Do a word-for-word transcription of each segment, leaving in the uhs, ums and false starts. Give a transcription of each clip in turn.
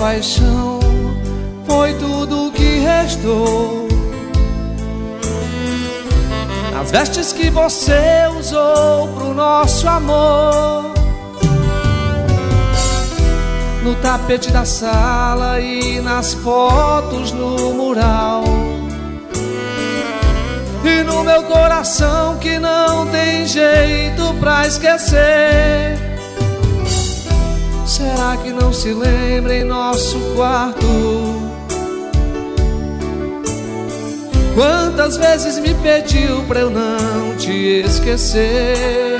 paixão foi tudo que restou. Nas vestes que você usou pro nosso amor, no tapete da sala e nas fotos no mural, e no meu coração que não tem jeito pra esquecer. Será que não se lembra em nosso quarto quantas vezes me pediu pra eu não te esquecer?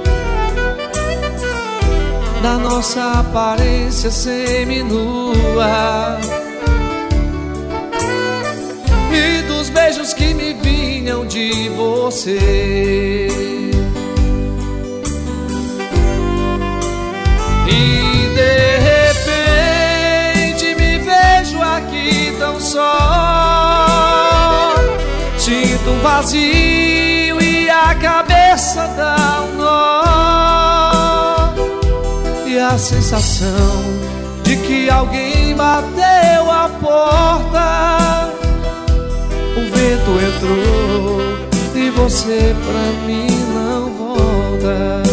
Da nossa aparência seminua e dos beijos que me vinham de você. E de repente me vejo aqui tão só, sinto um vazio e a cabeça dá um nó, e a sensação de que alguém bateu a porta. O vento entrou e você pra mim não volta.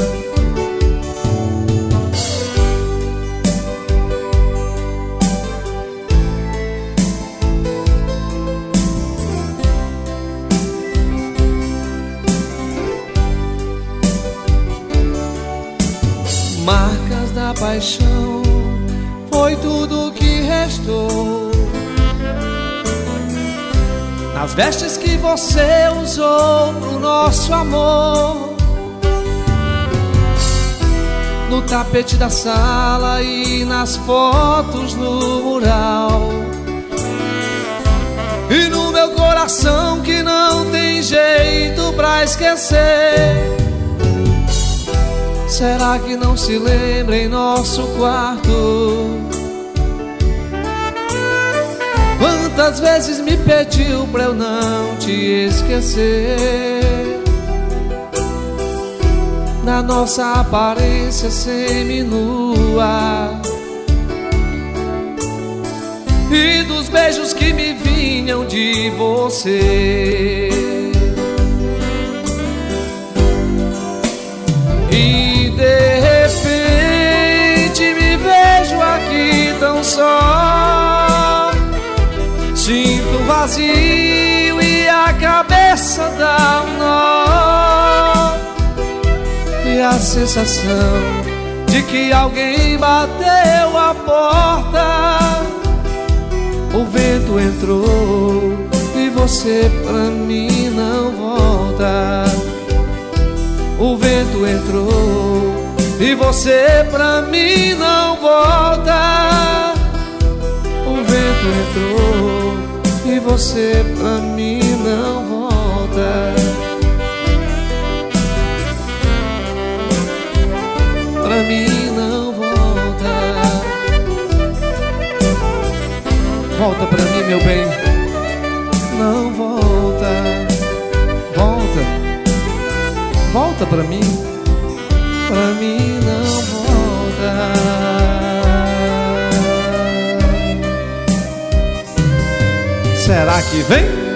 Marcas da paixão foi tudo que restou. Nas vestes que você usou pro nosso amor, no tapete da sala e nas fotos no mural, e no meu coração que não tem jeito pra esquecer. Será que não se lembra em nosso quarto quantas vezes me pediu pra eu não te esquecer? Na nossa aparência seminua e dos beijos que me vinham de você. E de repente me vejo aqui tão só, sinto um vazio e a cabeça dá um nó, e a sensação de que alguém bateu a porta. O vento entrou e você pra mim não volta. O vento entrou e você pra mim não volta. O vento entrou e você pra mim não volta. Pra mim não volta. Volta pra mim, meu bem. Não volta. Volta. Volta pra mim. Pra mim não volta. Será que vem?